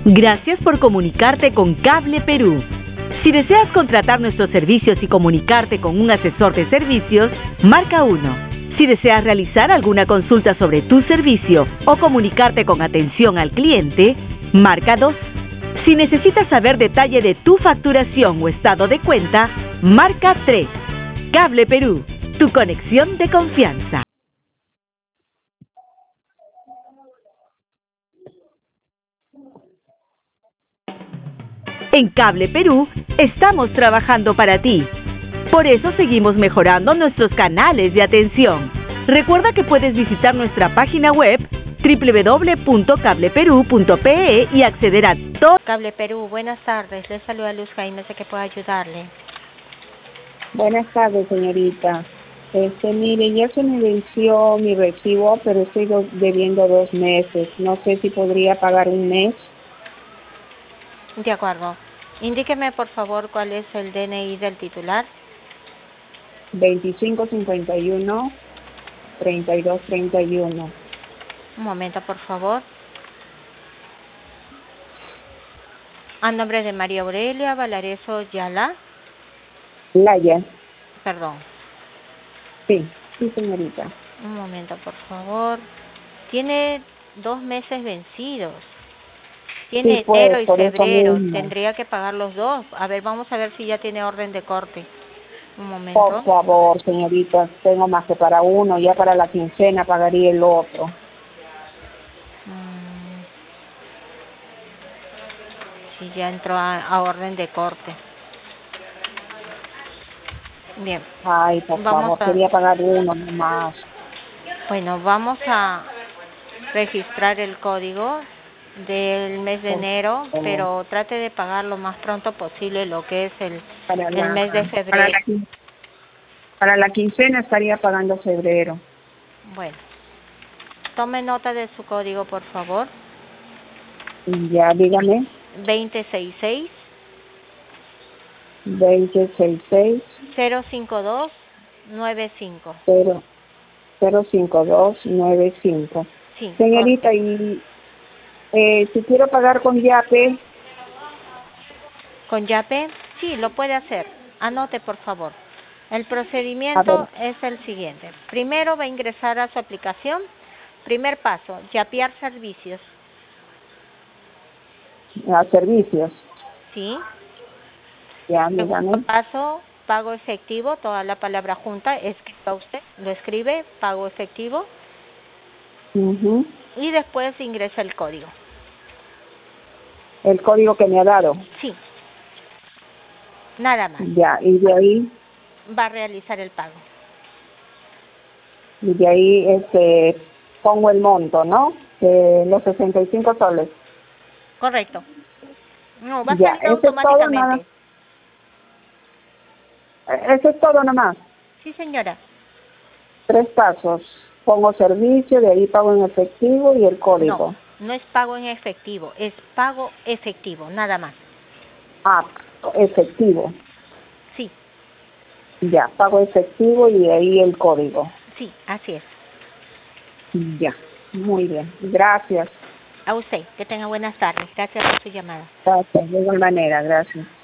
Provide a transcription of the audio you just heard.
Gracias por comunicarte con Cable Perú. Si deseas contratar nuestros servicios y comunicarte con un asesor de servicios, marca 1. Si deseas realizar alguna consulta sobre tu servicio o comunicarte con atención al cliente, marca 2. Si necesitas saber detalle de tu facturación o estado de cuenta, marca 3. Cable Perú, tu conexión de confianza. En Cable Perú estamos trabajando para ti. Por eso seguimos mejorando nuestros canales de atención. Recuerda que puedes visitar nuestra página web www.cableperú.pe y acceder a todo. Cable Perú, buenas tardes. Les saluda Luz Jaime, sé que puedo ayudarle. Buenas tardes, señorita. Mire, ya se me venció mi recibo, pero estoy debiendo 2 meses. No sé si podría pagar un mes. De acuerdo. Indíqueme, por favor, cuál es el DNI del titular. 2551-3231. Un momento, por favor. A nombre de María Aurelia Valareso Yala. Laya. Perdón. Sí, señorita. Un momento, por favor. Tiene 2 meses vencidos. Tiene Sí, pues, enero y por eso febrero. mismo. Tendría que pagar los 2. A ver, vamos a ver si ya tiene orden de corte. Un momento. Por favor, señorita, tengo más que para uno, ya para la quincena pagaría el otro. Sí, ya entró a orden de corte. Bien. Ay, por favor, quería pagar uno nomás. Bueno, vamos a registrar el código del mes de enero, pero trate de pagar lo más pronto posible lo que es el mes de febrero. Para la quincena estaría pagando febrero. Bueno, tome nota de su código, por favor. Ya, dígame. 2066 2066 05295. 05295. Sí, Señorita, correcto. y si quiero pagar con Yape. ¿Con Yape? Sí, lo puede hacer. Anote, por favor. El procedimiento es el siguiente. Primero va a ingresar a su aplicación. Primer paso, yapear servicios. A servicios. Sí. Ya, Segundo dígame. paso, pago efectivo, toda la palabra junta, escriba usted, lo escribe, pago efectivo. Y después ingresa el código. El código que me ha dado. Sí. Nada más. Ya, y de ahí. Va a realizar el pago. Y de ahí pongo el monto, ¿no? Los 65 soles. Correcto. No, va a Ya, salir eso es todo, nada. automáticamente. Eso es todo nomás. Sí, señora. 3 pasos. Pongo servicio, de ahí pago en efectivo y el código. No es pago en efectivo, es pago efectivo, nada más. Ah, efectivo. Sí. Ya, pago efectivo y de ahí el código. Sí, así es. Ya, muy bien. Gracias. A usted, que tenga buenas tardes. Gracias por su llamada. Gracias, de igual manera, gracias.